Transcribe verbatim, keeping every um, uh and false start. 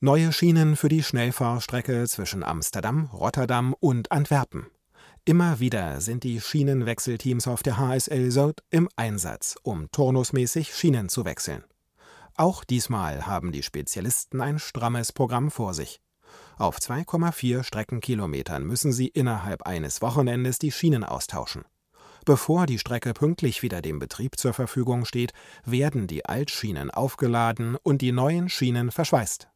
Neue Schienen für die Schnellfahrstrecke zwischen Amsterdam, Rotterdam und Antwerpen. Immer wieder sind die Schienenwechselteams auf der H S L Zuid im Einsatz, um turnusmäßig Schienen zu wechseln. Auch diesmal haben die Spezialisten ein strammes Programm vor sich. Auf zwei Komma vier Streckenkilometern müssen sie innerhalb eines Wochenendes die Schienen austauschen. Bevor die Strecke pünktlich wieder dem Betrieb zur Verfügung steht, werden die Altschienen aufgeladen und die neuen Schienen verschweißt